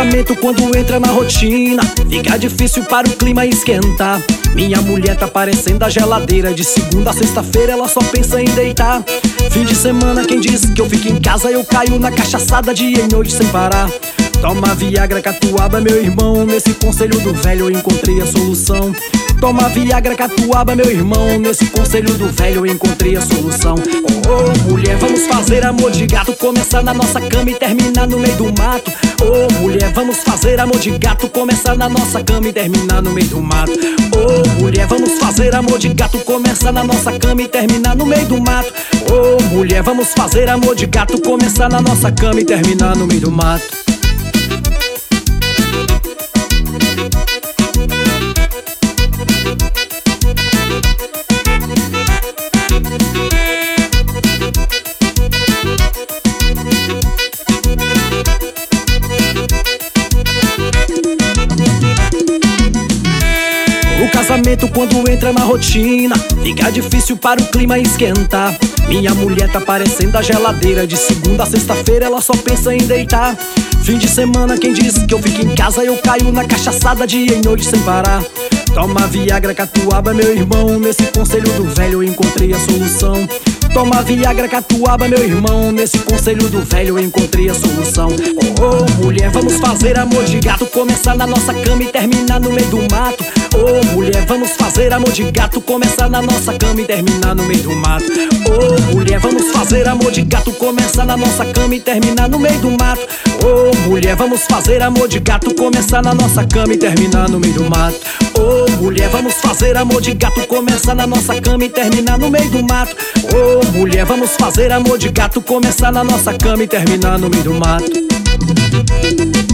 casamento quando entra na rotina, fica difícil para o clima esquentar. Minha mulher tá parecendo a geladeira, de segunda a sexta-feira ela só pensa em deitar. Fim de semana quem diz que eu fico em casa, eu caio na cachaçada dia e noite sem parar. Toma Viagra, Catuaba, meu irmão, nesse conselho do velho eu encontrei a solução. Toma Viagra, Catuaba, meu irmão, nesse conselho do velho eu encontrei a solução. Oh, mulher, vamos fazer amor de gato, começar na nossa cama e terminar no meio do mato. Oh, mulher, vamos fazer amor de gato, começar na nossa cama e terminar no meio do mato. Oh, mulher, vamos fazer amor de gato, começar na nossa cama e terminar no meio do mato. Oh, mulher, vamos fazer amor de gato, começar na nossa cama e terminar no meio do mato. O casamento quando entra na rotina, fica difícil para o clima esquentar. Minha mulher tá parecendo a geladeira, de segunda a sexta-feira ela só pensa em deitar. Fim de semana quem diz que eu fico em casa, eu caio na cachaçada dia e noite sem parar. Toma Viagra, Catuaba, meu irmão, nesse conselho do velho eu encontrei a solução. Toma Viagra, Catuaba, meu irmão, nesse conselho do velho eu encontrei a solução. Oh, mulher, vamos fazer amor de gato, começar na nossa cama e terminar no meio do mato. Oh, mulher, vamos fazer amor de gato, começar na nossa cama e terminar no meio do mato. Oh, mulher, vamos fazer amor de gato, começar na nossa cama e terminar no meio do mato. Oh, mulher, vamos fazer amor de gato, começar na nossa cama e terminar no meio do mato. Oh, mulher, vamos fazer amor de gato, começar na nossa cama e terminar no meio do mato. Oh, mulher, vamos fazer amor de gato, começar na nossa cama e terminar no meio do mato.